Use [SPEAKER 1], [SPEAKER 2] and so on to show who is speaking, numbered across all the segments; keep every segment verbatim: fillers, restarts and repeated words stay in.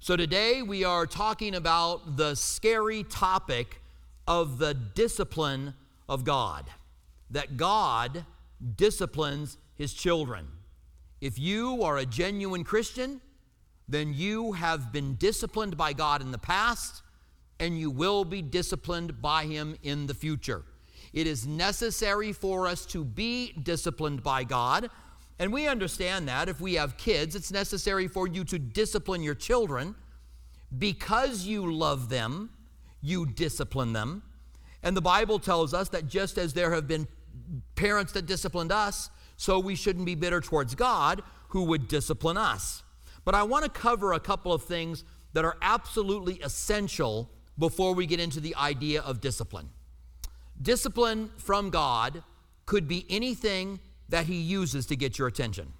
[SPEAKER 1] So today we are talking about the scary topic of the discipline of God, that God disciplines his children. If you are a genuine Christian, then you have been disciplined by God in the past, and you will be disciplined by him in the future. It is necessary for us to be disciplined by God. And we understand that if we have kids, it's necessary for you to discipline your children. Because you love them, you discipline them. And the Bible tells us that just as there have been parents that disciplined us, so we shouldn't be bitter towards God who would discipline us. But I want to cover a couple of things that are absolutely essential before we get into the idea of discipline. Discipline from God could be anything that he uses to get your attention.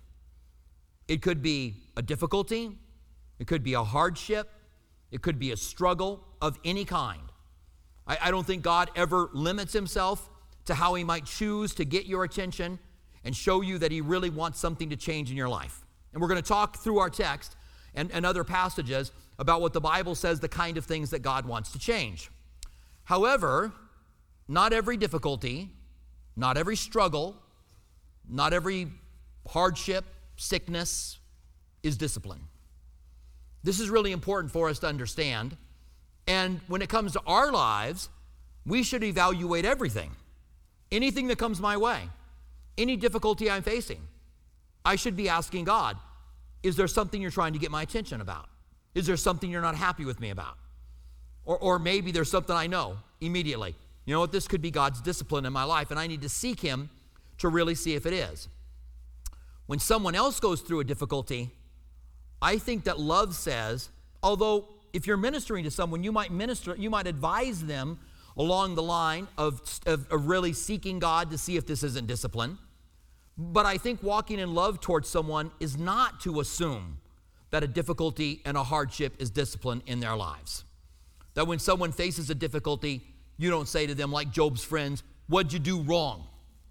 [SPEAKER 1] It could be a difficulty, it could be a hardship, it could be a struggle of any kind. I, I don't think God ever limits himself to how he might choose to get your attention and show you that he really wants something to change in your life. And we're going to talk through our text and, and other passages about what the Bible says, the kind of things that God wants to change. However, not every difficulty, not every struggle, not every hardship, sickness is discipline. This is really important for us to understand. And when it comes to our lives, we should evaluate everything. Anything that comes my way, any difficulty I'm facing, I should be asking God, is there something you're trying to get my attention about? Is there something you're not happy with me about? Or, or maybe there's something I know immediately. You know what, this could be God's discipline in my life, and I need to seek him to really see if it is. When someone else goes through a difficulty, I think that love says, although if you're ministering to someone, you might minister, you might advise them along the line of, of, of really seeking God to see if this isn't discipline. But I think walking in love towards someone is not to assume that a difficulty and a hardship is discipline in their lives. That when someone faces a difficulty, you don't say to them like Job's friends, what'd you do wrong?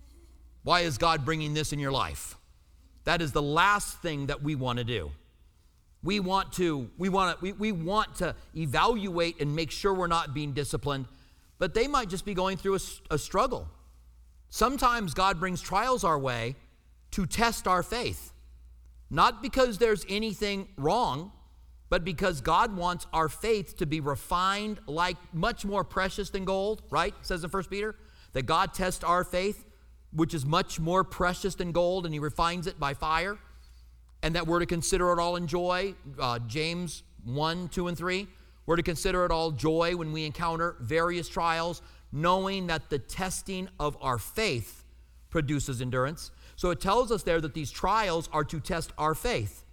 [SPEAKER 1] Why is God bringing this in your life? That is the last thing that we want to do. We want to, we want to, we, we want to evaluate and make sure we're not being disciplined, but they might just be going through a, a struggle. Sometimes God brings trials our way to test our faith. Not because there's anything wrong, but because God wants our faith to be refined like much more precious than gold, right? It says in First Peter that God tests our faith, which is much more precious than gold, and he refines it by fire, and that we're to consider it all in joy. Uh, James one, two, and three. We're to consider it all joy when we encounter various trials, knowing that the testing of our faith produces endurance. So it tells us there that these trials are to test our faith.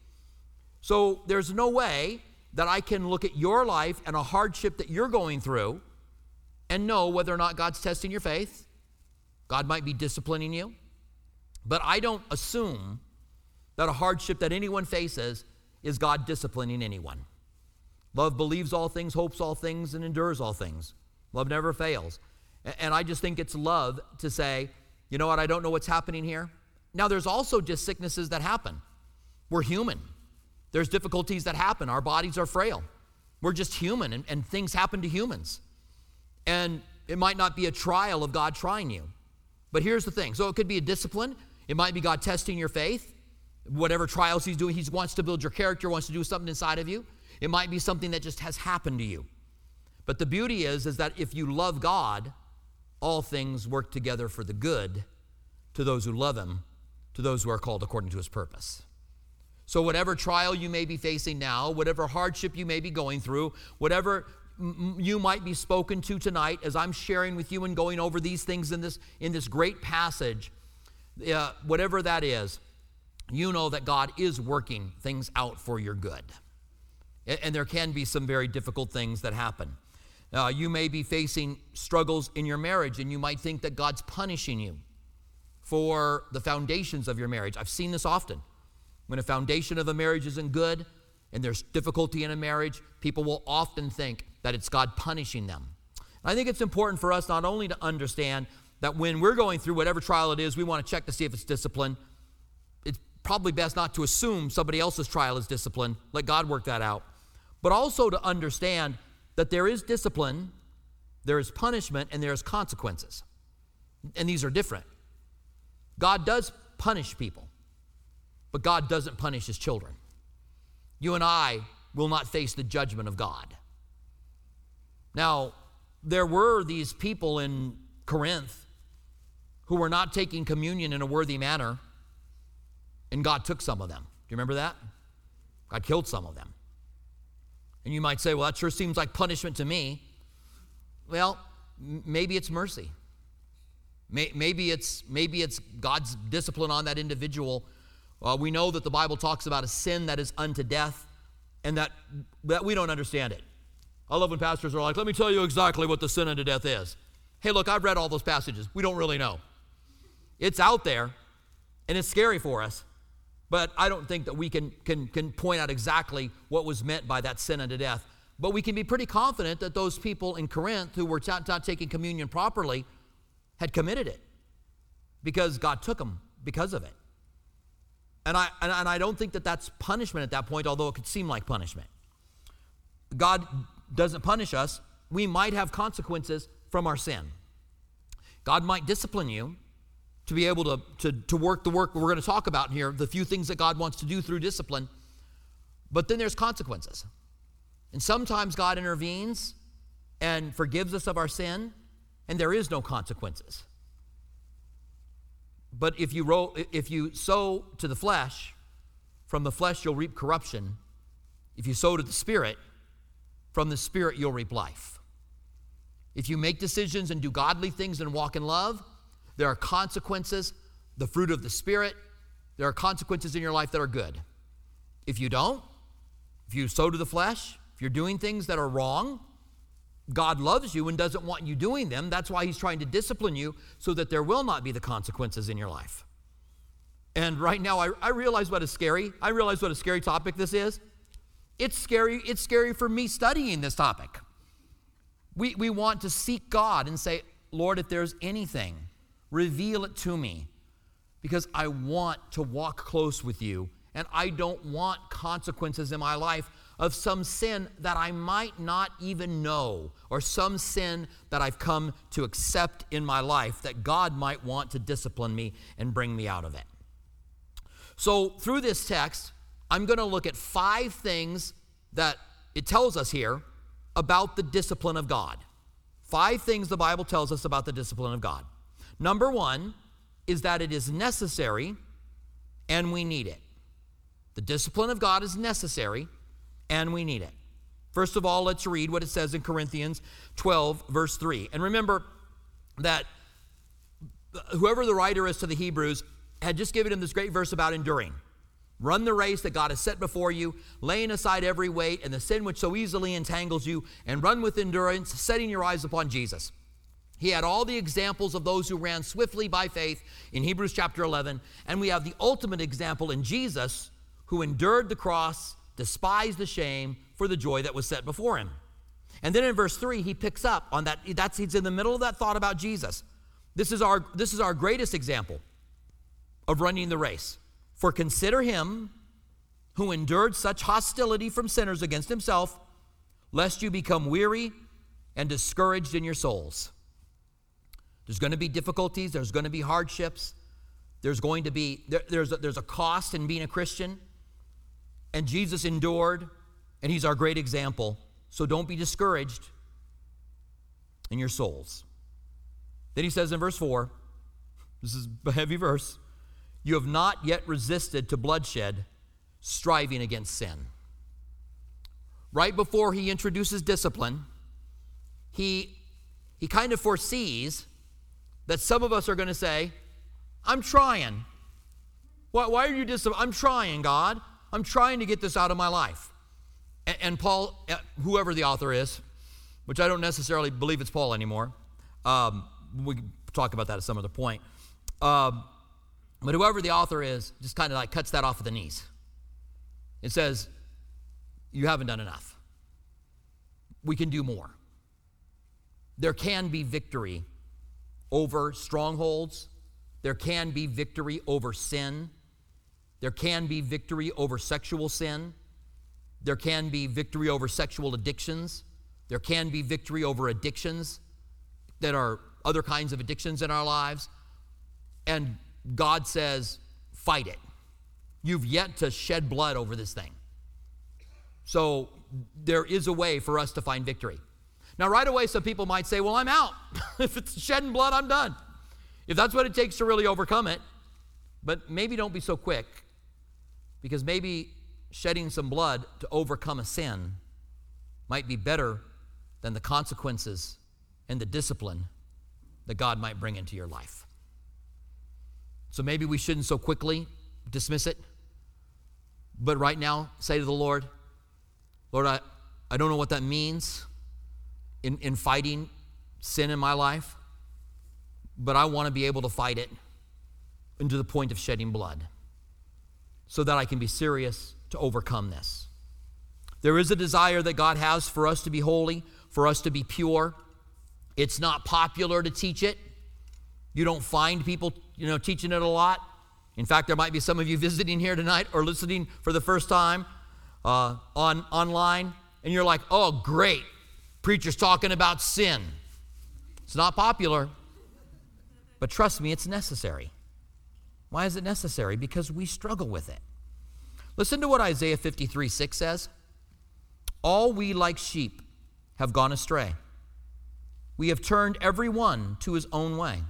[SPEAKER 1] So there's no way that I can look at your life and a hardship that you're going through and know whether or not God's testing your faith. God might be disciplining you. But I don't assume that a hardship that anyone faces is God disciplining anyone. Love believes all things, hopes all things, and endures all things. Love never fails. And I just think it's love to say, you know what, I don't know what's happening here. Now, there's also just sicknesses that happen. We're human. There's difficulties that happen. Our bodies are frail. We're just human, and, and things happen to humans. And it might not be a trial of God trying you. But here's the thing. So it could be a discipline. It might be God testing your faith. Whatever trials he's doing, he wants to build your character, wants to do something inside of you. It might be something that just has happened to you. But the beauty is, is that if you love God, all things work together for the good to those who love him, to those who are called according to his purpose. So whatever trial you may be facing now, whatever hardship you may be going through, whatever m- you might be spoken to tonight as I'm sharing with you and going over these things in this, in this great passage, uh, whatever that is, you know that God is working things out for your good. And, and there can be some very difficult things that happen. Uh, you may be facing struggles in your marriage, and you might think that God's punishing you for the foundations of your marriage. I've seen this often. When a foundation of a marriage isn't good and there's difficulty in a marriage, people will often think that it's God punishing them. I think it's important for us not only to understand that when we're going through whatever trial it is, we want to check to see if it's discipline. It's probably best not to assume somebody else's trial is discipline. Let God work that out. but also to understand that there is discipline, there is punishment, and there is consequences. And these are different. God does punish people, but God doesn't punish his children. You and I will not face the judgment of God. Now, there were these people in Corinth who were not taking communion in a worthy manner, and God took some of them. Do you remember that? God killed some of them. And you might say, well, that sure seems like punishment to me. Well, m- maybe it's mercy. May- maybe it's maybe it's God's discipline on that individual. Uh, we know that the Bible talks about a sin that is unto death, and that, that we don't understand it. I love when pastors are like, let me tell you exactly what the sin unto death is. Hey, look, I've read all those passages. We don't really know. It's out there, and it's scary for us, but I don't think that we can, can, can point out exactly what was meant by that sin unto death. But we can be pretty confident that those people in Corinth who were not, not taking communion properly had committed it because God took them because of it. And I, and, and I don't think that that's punishment at that point, although it could seem like punishment. God doesn't punish us. We might have consequences from our sin. God might discipline you to be able to, to, to work the work we're going to talk about here, the few things that God wants to do through discipline. But then there's consequences. And sometimes God intervenes and forgives us of our sin, and there is no consequences. But if you, roll, if you sow to the flesh, from the flesh you'll reap corruption. If you sow to the Spirit, from the Spirit you'll reap life. If you make decisions and do godly things and walk in love, there are consequences, the fruit of the Spirit. There are consequences in your life that are good. If you don't, if you sow to the flesh, if you're doing things that are wrong, God loves you and doesn't want you doing them. That's why he's trying to discipline you so that there will not be the consequences in your life. And right now, I, I realize what is scary. I realize what a scary topic this is. It's scary. It's scary for me studying this topic. We, we want to seek God and say, Lord, if there's anything, reveal it to me, because I want to walk close with you, and I don't want consequences in my life of some sin that I might not even know, or some sin that I've come to accept in my life that God might want to discipline me and bring me out of it. So through this text, I'm going to look at five things that it tells us here about the discipline of God. Five things the Bible tells us about the discipline of God. Number one is that it is necessary and we need it. The discipline of God is necessary and we need it. First of all, let's read what it says in Corinthians twelve, verse three. And remember that whoever the writer is to the Hebrews had just given him this great verse about enduring. Run the race that God has set before you, laying aside every weight and the sin which so easily entangles you, and run with endurance, setting your eyes upon Jesus. He had all the examples of those who ran swiftly by faith in Hebrews chapter eleven, and we have the ultimate example in Jesus, who endured the cross, despised the shame for the joy that was set before him. And then in verse three, he picks up on that. That's, he's in the middle of that thought about Jesus. This is our, this is our greatest example of running the race. For consider him who endured such hostility from sinners against himself, lest you become weary and discouraged in your souls. There's going to be difficulties. There's going to be hardships. There's going to be, there, there's, a, there's a cost in being a Christian. And Jesus endured, and he's our great example. So don't be discouraged in your souls. Then he says in verse four, this is a heavy verse, you have not yet resisted to bloodshed, striving against sin. Right before he introduces discipline, he, he kind of foresees that some of us are going to say, I'm trying. Why, why are you disciplined? I'm trying, God. I'm trying to get this out of my life. And, and Paul, whoever the author is, which I don't necessarily believe it's Paul anymore. Um, we can talk about that at some other point. Um, but whoever the author is, just kind of like cuts that off at the knees. It says, you haven't done enough. We can do more. There can be victory over strongholds. There can be victory over sin. There can be victory over sexual sin. There can be victory over sexual addictions. There can be victory over addictions that are other kinds of addictions in our lives. And God says, fight it. You've yet to shed blood over this thing. So there is a way for us to find victory. Now, right away, some people might say, well, I'm out. If it's shedding blood, I'm done. If that's what it takes to really overcome it. But maybe don't be so quick, because maybe shedding some blood to overcome a sin might be better than the consequences and the discipline that God might bring into your life. So maybe we shouldn't so quickly dismiss it, but right now say to the Lord, Lord, I, I don't know what that means in, in fighting sin in my life, but I want to be able to fight it into the point of shedding blood so that I can be serious to overcome this. There is a desire that God has for us to be holy, for us to be pure. It's not popular to teach it. You don't find people, you know, teaching it a lot. In fact, there might be some of you visiting here tonight or listening for the first time uh, on online, and you're like, oh, great, preacher's talking about sin. It's not popular, but trust me, it's necessary. Why is it necessary? Because we struggle with it. Listen to what Isaiah fifty-three six says. All we like sheep have gone astray. We have turned every one to his own way.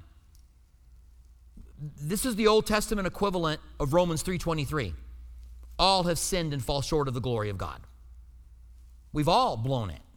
[SPEAKER 1] This is the Old Testament equivalent of Romans three twenty-three. All have sinned and fall short of the glory of God. We've all blown it.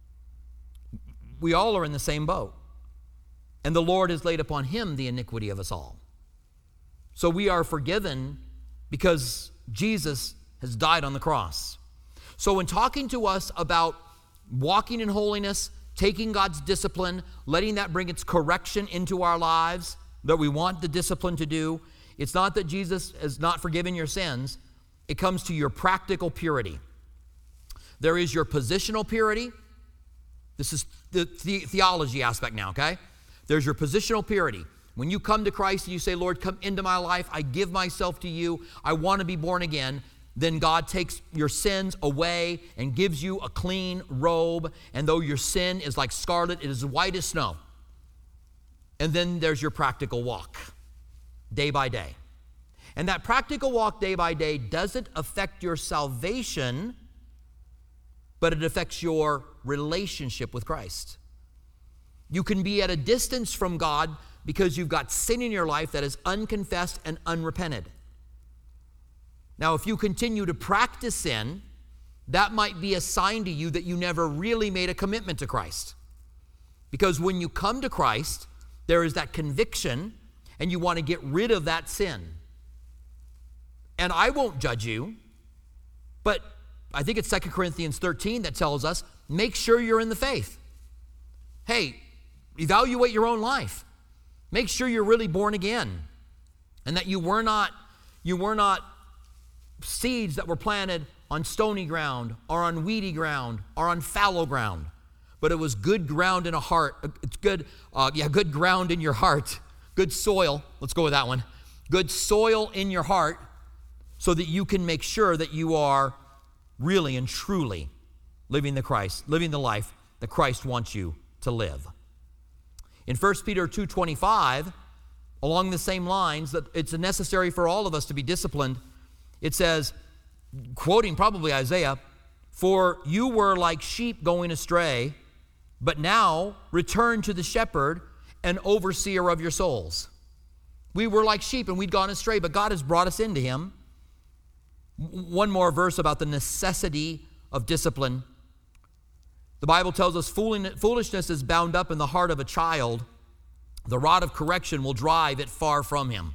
[SPEAKER 1] We all are in the same boat. And the Lord has laid upon him the iniquity of us all. So we are forgiven because Jesus has died on the cross. So when talking to us about walking in holiness, taking God's discipline, letting that bring its correction into our lives, that we want the discipline to do, it's not that Jesus has not forgiven your sins. It comes to your practical purity. There is your positional purity. This is the, the theology aspect now, okay? There's your positional purity. When you come to Christ and you say, Lord, come into my life, I give myself to you, I want to be born again, then God takes your sins away and gives you a clean robe, and though your sin is like scarlet, it is white as snow. And then there's your practical walk, day by day. And that practical walk day by day doesn't affect your salvation, but it affects your relationship with Christ. You can be at a distance from God because you've got sin in your life that is unconfessed and unrepented. Now, if you continue to practice sin, that might be a sign to you that you never really made a commitment to Christ. Because when you come to Christ, there is that conviction, and you want to get rid of that sin. And I won't judge you, but I think it's Second Corinthians thirteen that tells us, make sure you're in the faith. Hey, evaluate your own life. Make sure you're really born again, and that you were not, you were not seeds that were planted on stony ground or on weedy ground or on fallow ground, but it was good ground in a heart. It's good, uh, yeah, good ground in your heart, good soil. Let's go with that one. Good soil in your heart, so that you can make sure that you are really and truly living the Christ, living the life that Christ wants you to live. In First Peter two twenty-five, along the same lines, that it's necessary for all of us to be disciplined. It says, quoting probably Isaiah, "For you were like sheep going astray, but now return to the shepherd and overseer of your souls." We were like sheep and we'd gone astray, but God has brought us into him. One more verse about the necessity of discipline. The Bible tells us foolishness is bound up in the heart of a child. The rod of correction will drive it far from him.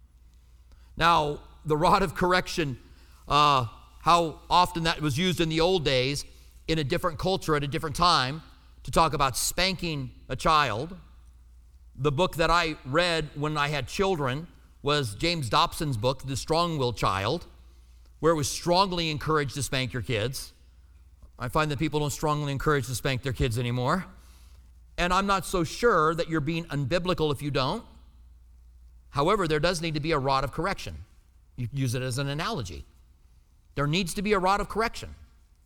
[SPEAKER 1] Now, the rod of correction, uh, how often that was used in the old days in a different culture at a different time to talk about spanking a child. The book that I read when I had children was James Dobson's book, The Strong-Willed Child, where it was strongly encouraged to spank your kids. I find that people don't strongly encourage to spank their kids anymore. And I'm not so sure that you're being unbiblical if you don't. However, there does need to be a rod of correction. You use it as an analogy. There needs to be a rod of correction.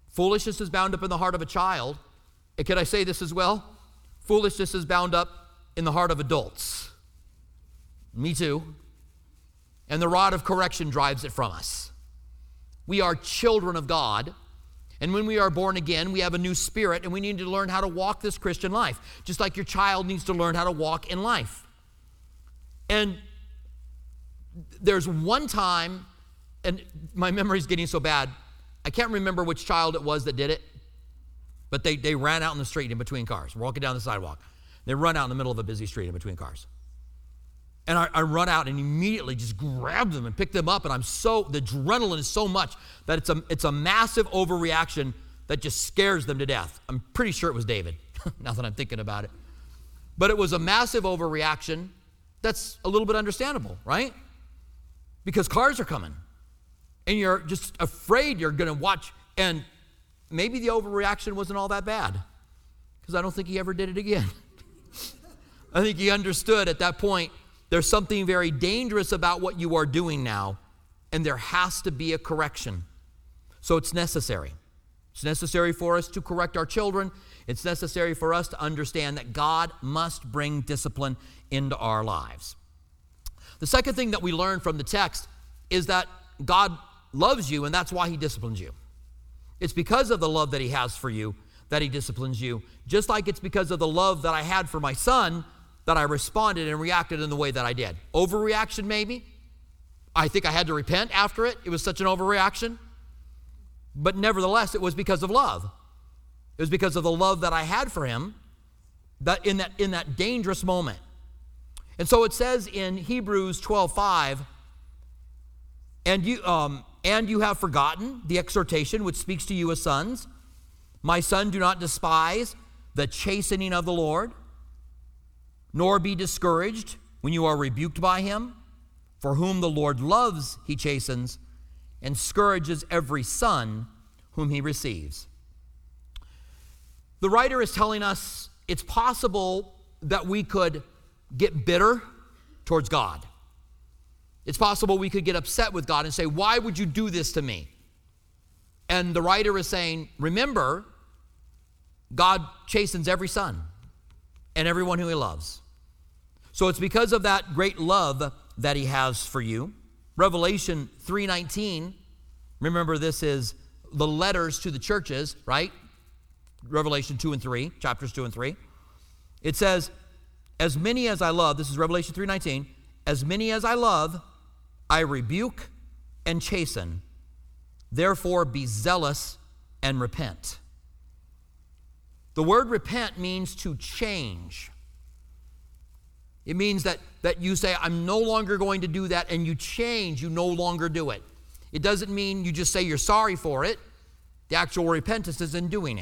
[SPEAKER 1] Foolishness is bound up in the heart of a child. And can I say this as well? Foolishness is bound up in the heart of adults. Me too. And the rod of correction drives it from us. We are children of God. And when we are born again, we have a new spirit, and we need to learn how to walk this Christian life, just like your child needs to learn how to walk in life. And there's one time, and my memory's getting so bad, I can't remember which child it was that did it, but they, they ran out in the street in between cars, walking down the sidewalk. They run out in the middle of a busy street in between cars. And I, I run out and immediately just grab them and pick them up, and I'm so, the adrenaline is so much that it's a, it's a massive overreaction that just scares them to death. I'm pretty sure it was David, now that I'm thinking about it. But it was a massive overreaction that's a little bit understandable, right? Because cars are coming, and you're just afraid you're going to watch, and maybe the overreaction wasn't all that bad, because I don't think he ever did it again. I think he understood at that point there's something very dangerous about what you are doing now, and there has to be a correction. So it's necessary. It's necessary for us to correct our children. It's necessary for us to understand that God must bring discipline into our lives. The second thing that we learn from the text is that God loves you, and that's why he disciplines you. It's because of the love that he has for you that he disciplines you, just like it's because of the love that I had for my son that I responded and reacted in the way that I did. Overreaction, maybe. I think I had to repent after it. It was such an overreaction. But nevertheless, it was because of love. It was because of the love that I had for him that in that, in that dangerous moment. And so it says in Hebrews twelve five, and you, um, and you have forgotten the exhortation which speaks to you as sons. My son, do not despise the chastening of the Lord, nor be discouraged when you are rebuked by him. For whom the Lord loves, he chastens, and scourges every son whom he receives. The writer is telling us it's possible that we could get bitter towards God. It's possible we could get upset with God and say, why would you do this to me? And the writer is saying, remember, God chastens every son and everyone who he loves. So it's because of that great love that he has for you. Revelation three nineteen, remember this is the letters to the churches, right? Revelation two and three, chapters two and three. It says, as many as I love, this is Revelation three nineteen, as many as I love, I rebuke and chasten. Therefore be zealous and repent. The word repent means to change. It means that, that you say, I'm no longer going to do that, and you change, you no longer do it. It doesn't mean you just say you're sorry for it. The actual repentance is in doing it.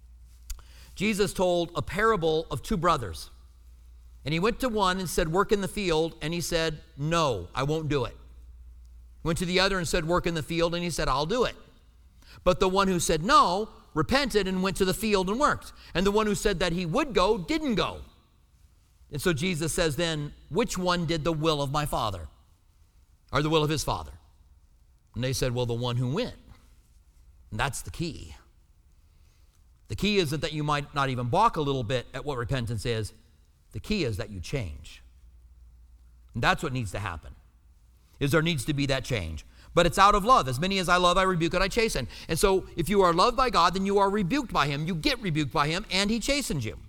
[SPEAKER 1] Jesus told a parable of two brothers. And he went to one and said, work in the field, and he said, no, I won't do it. Went to the other and said, work in the field, and he said, I'll do it. But the one who said no repented and went to the field and worked. And the one who said that he would go didn't go. And so Jesus says then, which one did the will of my Father? Or the will of his Father? And they said, well, the one who went. And that's the key. The key isn't that you might not even balk a little bit at what repentance is. The key is that you change. And that's what needs to happen, is there needs to be that change. But it's out of love. As many as I love, I rebuke and I chasten. And so if you are loved by God, then you are rebuked by him. You get rebuked by him, and he chastens you.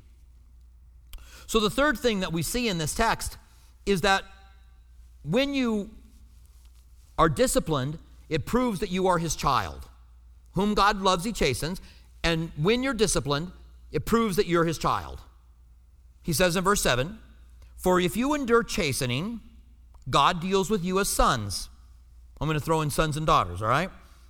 [SPEAKER 1] So the third thing that we see in this text is that when you are disciplined, it proves that you are his child. Whom God loves, he chastens. And when you're disciplined, it proves that you're his child. He says in verse seven, for if you endure chastening, God deals with you as sons. I'm going to throw in sons and daughters, all right?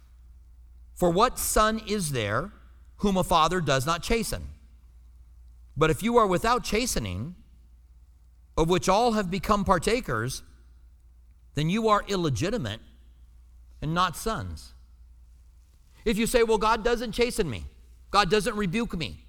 [SPEAKER 1] For what son is there whom a father does not chasten? But if you are without chastening, of which all have become partakers, then you are illegitimate and not sons. If you say, well, God doesn't chasten me, God doesn't rebuke me,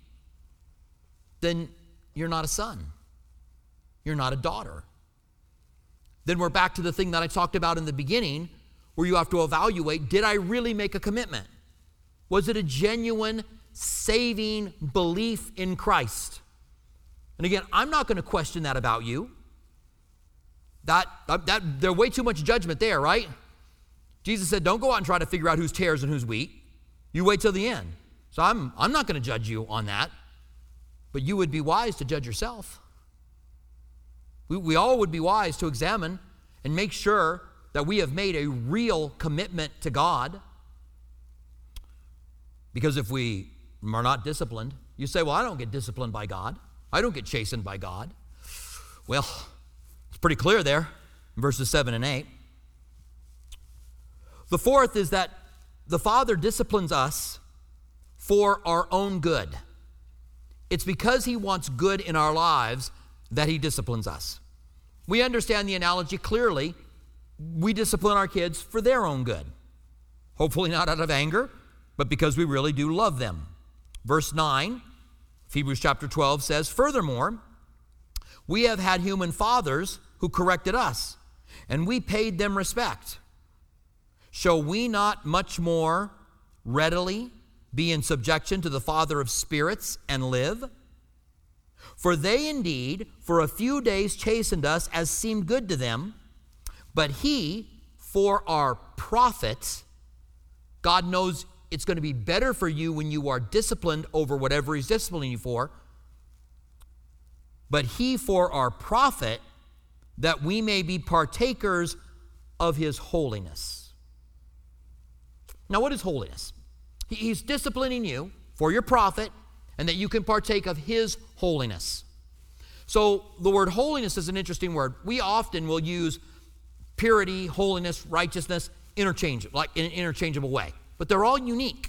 [SPEAKER 1] then you're not a son. You're not a daughter. Then we're back to the thing that I talked about in the beginning, where you have to evaluate, did I really make a commitment? Was it a genuine, saving belief in Christ? And again, I'm not going to question that about you. That, that, there's way too much judgment there, right? Jesus said, don't go out and try to figure out who's tares and who's wheat. You wait till the end. So I'm, I'm not going to judge you on that. But you would be wise to judge yourself. We, we all would be wise to examine and make sure that we have made a real commitment to God. Because if we are not disciplined, you say, well, I don't get disciplined by God. I don't get chastened by God. Well, it's pretty clear there in verses seven and eight. The fourth is that the Father disciplines us for our own good. It's because he wants good in our lives that he disciplines us. We understand the analogy clearly. We discipline our kids for their own good. Hopefully not out of anger, but because we really do love them. Verse nine, Hebrews chapter twelve says, furthermore, we have had human fathers who corrected us, and we paid them respect. Shall we not much more readily be in subjection to the Father of spirits and live? For they indeed for a few days chastened us as seemed good to them, but he, for our profit, God knows it's going to be better for you when you are disciplined over whatever he's disciplining you for, but he for our profit, that we may be partakers of his holiness. Now, what is holiness? He's disciplining you for your profit and that you can partake of his holiness. So the word holiness is an interesting word. We often will use purity, holiness, righteousness, interchange, like in an interchangeable way. But they're all unique.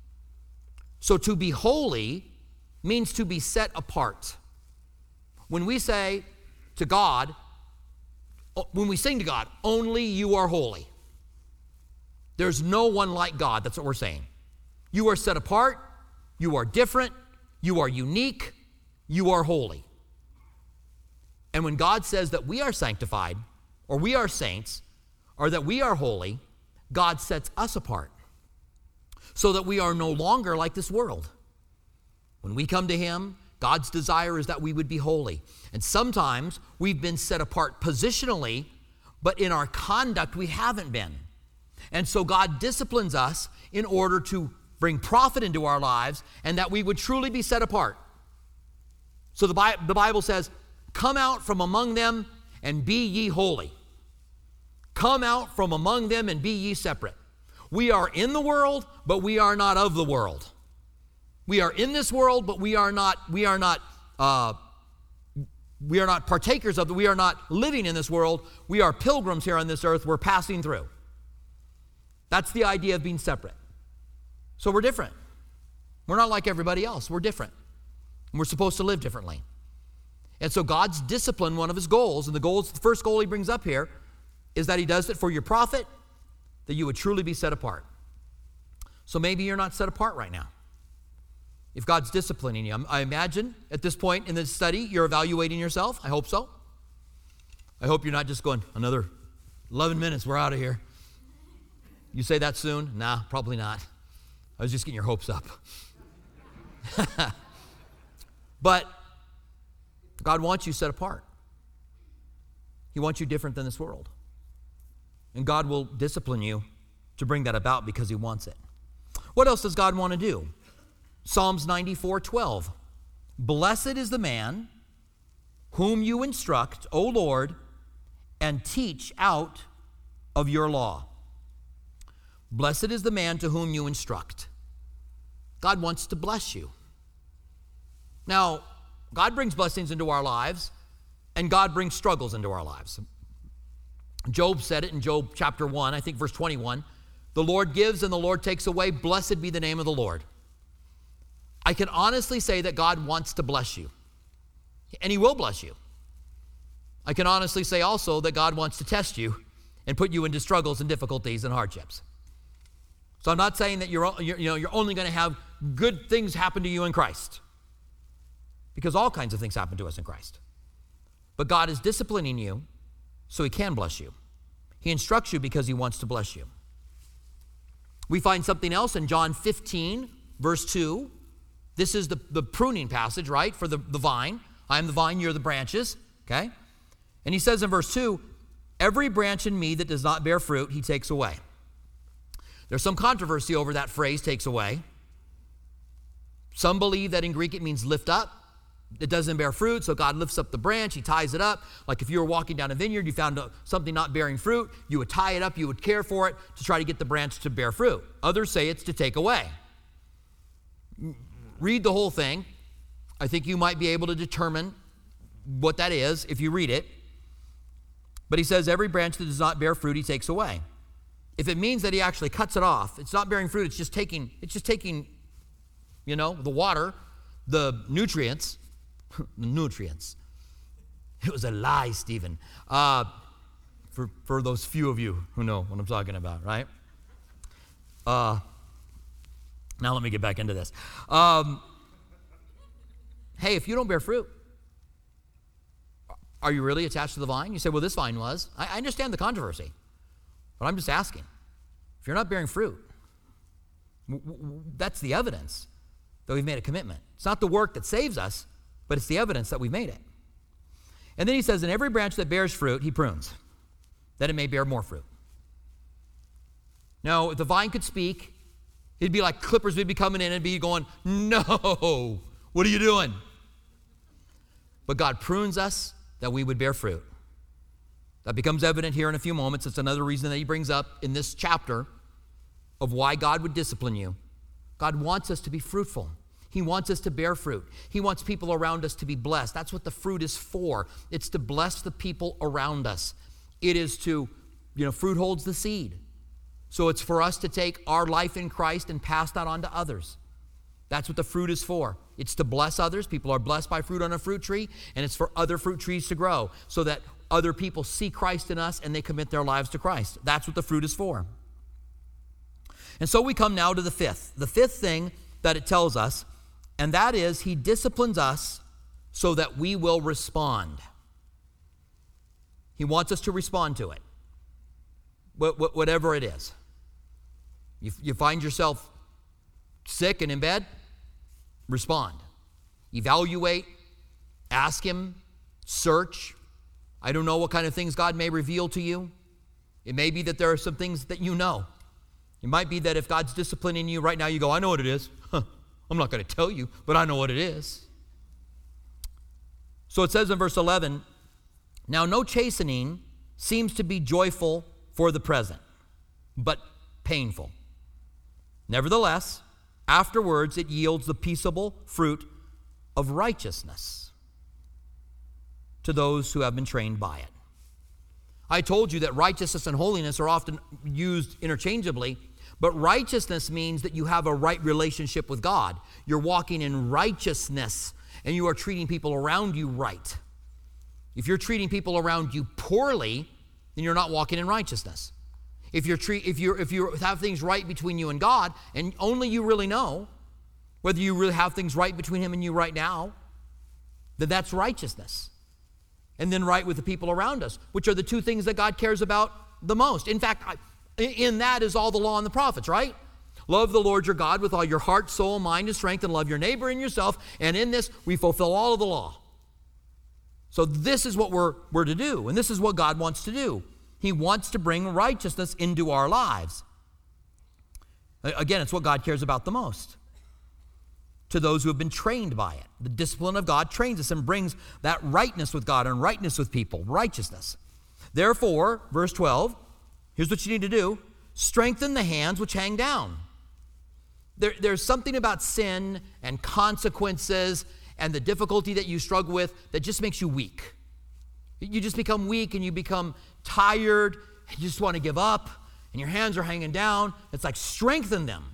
[SPEAKER 1] So to be holy means to be set apart. When we say to God, when we sing to God, only you are holy. There's no one like God. That's what we're saying. You are set apart. You are different. You are unique. You are holy. And when God says that we are sanctified, or we are saints, or that we are holy, God sets us apart so that we are no longer like this world. When we come to him, God's desire is that we would be holy. And sometimes we've been set apart positionally, but in our conduct we haven't been. And so God disciplines us in order to bring profit into our lives and that we would truly be set apart. So the Bible, the Bible says, come out from among them and be ye holy. Come out from among them and be ye separate. We are in the world, but we are not of the world. We are in this world, but we are not, we are not, uh, we are not partakers of it. We are not living in this world. We are pilgrims here on this earth. We're passing through. That's the idea of being separate. So we're different. We're not like everybody else. We're different. And we're supposed to live differently. And so God's discipline, one of his goals, and the goals, the first goal he brings up here, is that he does it for your profit, that you would truly be set apart. So maybe you're not set apart right now. If God's disciplining you, I imagine at this point in this study, you're evaluating yourself. I hope so. I hope you're not just going, another eleven minutes, we're out of here. You say that soon? Nah, probably not. I was just getting your hopes up. But God wants you set apart. He wants you different than this world. And God will discipline you to bring that about because he wants it. What else does God want to do? Psalms ninety-four twelve. Blessed is the man whom you instruct, O Lord, and teach out of your law. Blessed is the man to whom you instruct. God wants to bless you. Now, God brings blessings into our lives, and God brings struggles into our lives. Job said it in Job chapter one, I think verse twenty-one. The Lord gives and the Lord takes away. Blessed be the name of the Lord. I can honestly say that God wants to bless you, and he will bless you. I can honestly say also that God wants to test you and put you into struggles and difficulties and hardships. So I'm not saying that you're, you're, you know, you're only going to have good things happen to you in Christ, because all kinds of things happen to us in Christ. But God is disciplining you so he can bless you. He instructs you because he wants to bless you. We find something else in John fifteen, verse two. This is the, the pruning passage, right, for the, the vine. I am the vine, you're the branches, okay? And he says in verse two, every branch in me that does not bear fruit, he takes away. There's some controversy over that phrase, takes away. Some believe that in Greek it means lift up. It doesn't bear fruit, so God lifts up the branch, he ties it up. Like if you were walking down a vineyard, you found something not bearing fruit, you would tie it up, you would care for it to try to get the branch to bear fruit. Others say it's to take away. Read the whole thing. I think you might be able to determine what that is if you read it. But he says every branch that does not bear fruit, he takes away. If it means that he actually cuts it off, it's not bearing fruit, it's just taking, it's just taking, you know, the water, the nutrients, the nutrients. It was a lie, Stephen. Uh, for, for those few of you who know what I'm talking about, right? Uh, now let me get back into this. Um, hey, if you don't bear fruit, are you really attached to the vine? You say, well, this vine was. I, I understand the controversy, but I'm just asking. If you're not bearing fruit, w- w- that's the evidence that we've made a commitment. It's not the work that saves us, but it's the evidence that we've made it. And then he says, in every branch that bears fruit, he prunes, that it may bear more fruit. Now, if the vine could speak, it'd be like clippers would be coming in and be going, no, what are you doing? But God prunes us that we would bear fruit. That becomes evident here in a few moments. It's another reason that he brings up in this chapter of why God would discipline you. God wants us to be fruitful. He wants us to bear fruit. He wants people around us to be blessed. That's what the fruit is for. It's to bless the people around us. It is to, you know, fruit holds the seed. So it's for us to take our life in Christ and pass that on to others. That's what the fruit is for. It's to bless others. People are blessed by fruit on a fruit tree, and it's for other fruit trees to grow so that other people see Christ in us and they commit their lives to Christ. That's what the fruit is for. And so we come now to the fifth. The fifth thing that it tells us, and that is he disciplines us so that we will respond. He wants us to respond to it, whatever it is. You, you find yourself sick and in bed, respond. Evaluate, ask him, search. I don't know what kind of things God may reveal to you. It may be that there are some things that you know. It might be that if God's disciplining you right now, you go, I know what it is. Huh, I'm not going to tell you, but I know what it is. So it says in verse eleven, now no chastening seems to be joyful for the present, but painful. Nevertheless, afterwards it yields the peaceable fruit of righteousness to those who have been trained by it. I told you that righteousness and holiness are often used interchangeably, but righteousness means that you have a right relationship with God. You're walking in righteousness, and you are treating people around you right. If you're treating people around you poorly, then you're not walking in righteousness. If you're treat, if you if you have things right between you and God, and only you really know whether you really have things right between him and you right now, then that's righteousness. And then right with the people around us, which are the two things that God cares about the most. In fact, I, in that is all the law and the prophets, right? Love the Lord your God with all your heart, soul, mind, and strength, and love your neighbor and yourself. And in this, we fulfill all of the law. So this is what we're, we're to do, and this is what God wants to do. He wants to bring righteousness into our lives. Again, it's what God cares about the most. To those who have been trained by it. The discipline of God trains us and brings that rightness with God and rightness with people, righteousness. Therefore, verse twelve, here's what you need to do. Strengthen the hands which hang down. There, there's something about sin and consequences and the difficulty that you struggle with that just makes you weak. You just become weak and you become tired and you just want to give up and your hands are hanging down. It's like strengthen them.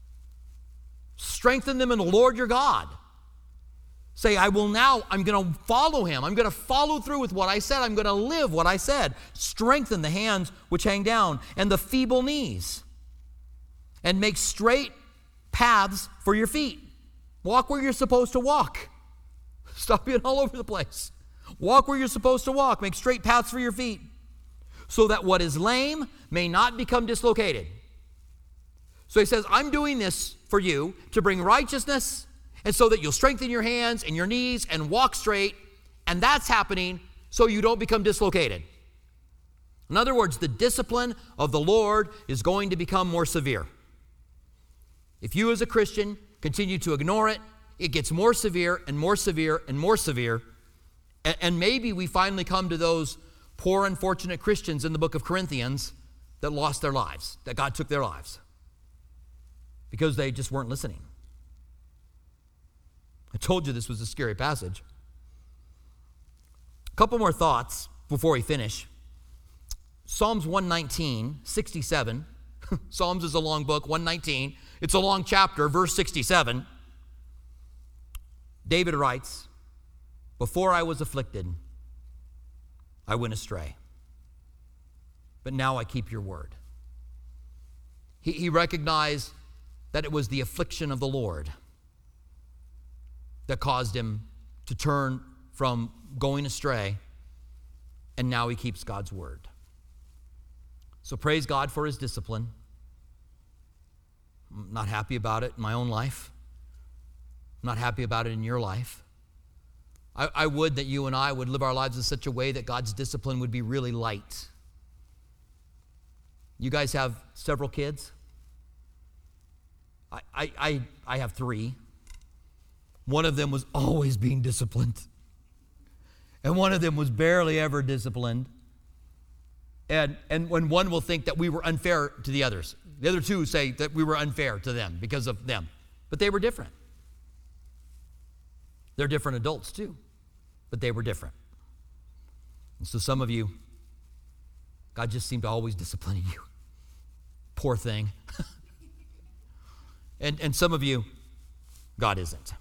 [SPEAKER 1] Strengthen them in the Lord your God. Say, I will now, I'm going to follow him. I'm going to follow through with what I said. I'm going to live what I said. Strengthen the hands which hang down and the feeble knees. And make straight paths for your feet. Walk where you're supposed to walk. Stop being all over the place. Walk where you're supposed to walk. Make straight paths for your feet. So that what is lame may not become dislocated. So he says, I'm doing this for you to bring righteousness and so that you'll strengthen your hands and your knees and walk straight. And that's happening so you don't become dislocated. In other words, the discipline of the Lord is going to become more severe. If you as a Christian continue to ignore it, it gets more severe and more severe and more severe. And maybe we finally come to those poor, unfortunate Christians in the book of Corinthians that lost their lives, that God took their lives because they just weren't listening. I told you this was a scary passage. A couple more thoughts before we finish. Psalms one nineteen, sixty-seven. Psalms is a long book, one nineteen. It's a long chapter, verse sixty-seven. David writes, before I was afflicted, I went astray. But now I keep your word. He, he recognized that it was the affliction of the Lord that caused him to turn from going astray, and now he keeps God's word. So praise God for his discipline. I'm not happy about it in my own life. I'm not happy about it in your life. I, I would that you and I would live our lives in such a way that God's discipline would be really light. You guys have several kids? I, I, I, I have three. One of them was always being disciplined. And one of them was barely ever disciplined. And, and when one will think that we were unfair to the others. The other two say that we were unfair to them because of them. But they were different. They're different adults too. But they were different. And so some of you, God just seemed to always discipline you. Poor thing. and, and some of you, God isn't.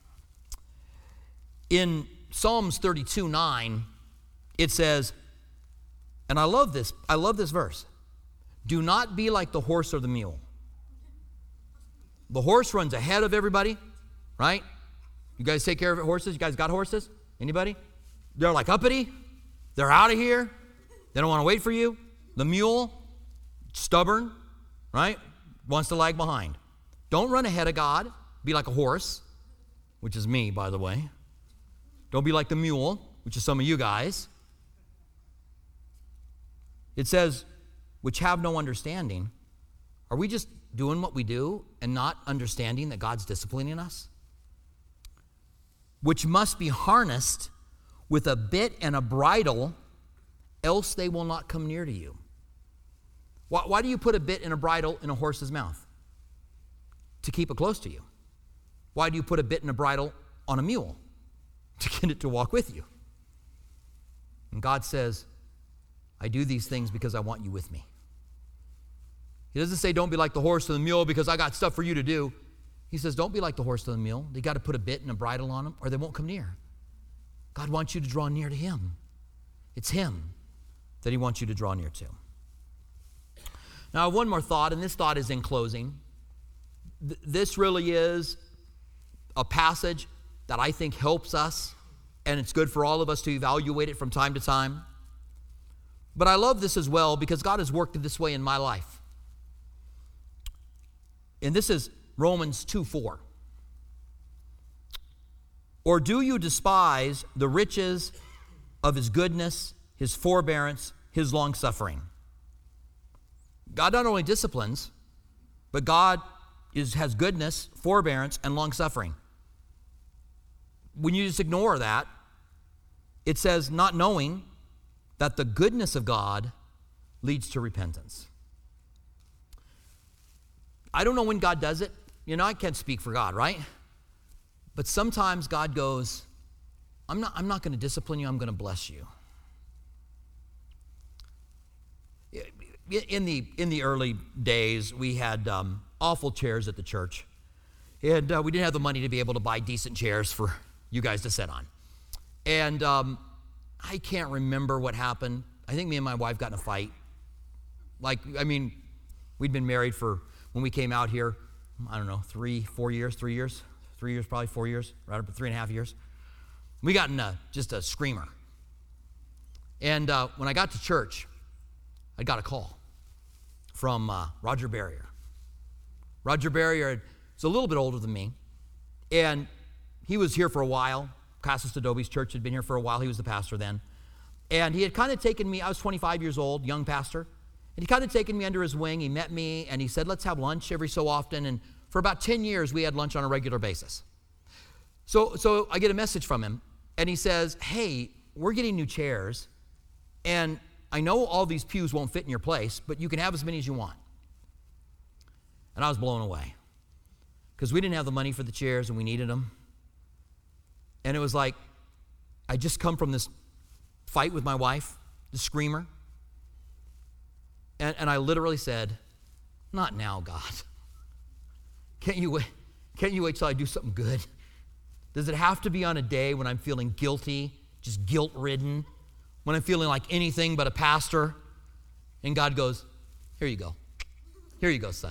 [SPEAKER 1] In Psalms thirty-two nine, it says, and I love this, I love this verse. Do not be like the horse or the mule. The horse runs ahead of everybody, right? You guys take care of horses? You guys got horses? Anybody? They're like uppity. They're out of here. They don't want to wait for you. The mule, stubborn, right? Wants to lag behind. Don't run ahead of God. Be like a horse, which is me, by the way. Don't be like the mule, which is some of you guys. It says, which have no understanding. Are we just doing what we do and not understanding that God's disciplining us? Which must be harnessed with a bit and a bridle, else they will not come near to you. Why, why do you put a bit and a bridle in a horse's mouth? To keep it close to you. Why do you put a bit and a bridle on a mule? To get it to walk with you. And God says, I do these things because I want you with me. He doesn't say don't be like the horse or the mule because I got stuff for you to do. He says don't be like the horse or the mule. You got to put a bit and a bridle on them or they won't come near. God wants you to draw near to him. It's him that he wants you to draw near to. Now I have one more thought, and this thought is in closing. Th- this really is a passage that I think helps us, and it's good for all of us to evaluate it from time to time. But I love this as well because God has worked it this way in my life. And this is Romans two four. Or do you despise the riches of his goodness, his forbearance, his long-suffering? God not only disciplines, but God is, has goodness, forbearance, and long-suffering. When you just ignore that, it says not knowing that the goodness of God leads to repentance. I don't know when God does it. You know, I can't speak for God, right? But sometimes God goes, I'm not, I'm not going to discipline you, I'm going to bless you. In the, in the early days, we had um, awful chairs at the church. And uh, we didn't have the money to be able to buy decent chairs for you guys to sit on. And um, I can't remember what happened. I think me and my wife got in a fight. Like, I mean, we'd been married for, when we came out here, I don't know, three, four years, three years, three years, probably four years, right up to three and a half years. We got in a, just a screamer. And uh, when I got to church, I got a call from uh, Roger Barrier. Roger Barrier is a little bit older than me, and he was here for a while. Casas Adobe's church had been here for a while. He was the pastor then. And he had kind of taken me, I was twenty-five years old, young pastor, and he kind of taken me under his wing. He met me, and he said, let's have lunch every so often. And for about ten years, we had lunch on a regular basis. So, so I get a message from him, and he says, hey, we're getting new chairs, and I know all these pews won't fit in your place, but you can have as many as you want. And I was blown away because we didn't have the money for the chairs, and we needed them. And it was like, I just come from this fight with my wife, the screamer. And, and I literally said, not now, God. Can't you wait, can't you wait till I do something good? Does it have to be on a day when I'm feeling guilty, just guilt-ridden, when I'm feeling like anything but a pastor? And God goes, here you go. Here you go, son.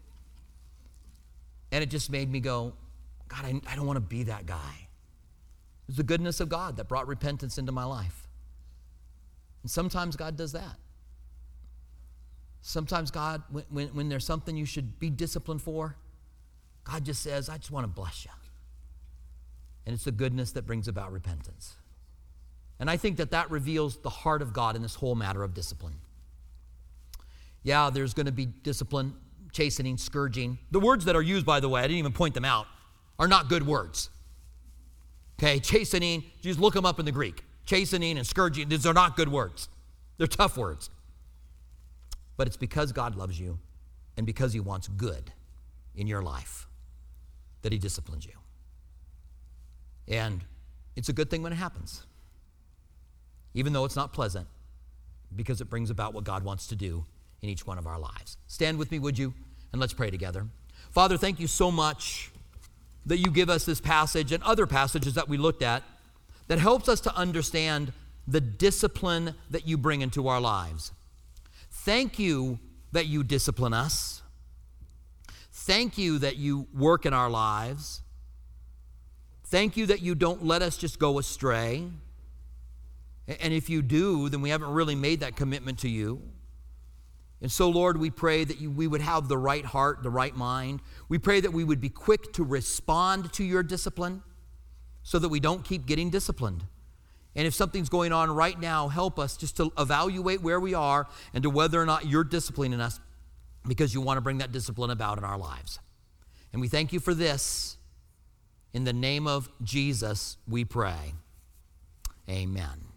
[SPEAKER 1] And it just made me go, God, I, I don't want to be that guy. It was the goodness of God that brought repentance into my life. And sometimes God does that. Sometimes God, when, when, when there's something you should be disciplined for, God just says, I just want to bless you. And it's the goodness that brings about repentance. And I think that that reveals the heart of God in this whole matter of discipline. Yeah, there's going to be discipline, chastening, scourging. The words that are used, by the way, I didn't even point them out, are not good words. Okay, chastening, just look them up in the Greek. Chastening and scourging, these are not good words. They're tough words. But it's because God loves you and because he wants good in your life that he disciplines you. And it's a good thing when it happens, even though it's not pleasant, because it brings about what God wants to do in each one of our lives. Stand with me, would you? And let's pray together. Father, thank you so much that you give us this passage and other passages that we looked at that helps us to understand the discipline that you bring into our lives. Thank you that you discipline us. Thank you that you work in our lives. Thank you that you don't let us just go astray. And if you do, then we haven't really made that commitment to you. And so, Lord, we pray that you, we would have the right heart, the right mind. We pray that we would be quick to respond to your discipline so that we don't keep getting disciplined. And if something's going on right now, help us just to evaluate where we are and to whether or not you're disciplining us because you want to bring that discipline about in our lives. And we thank you for this. In the name of Jesus, we pray. Amen.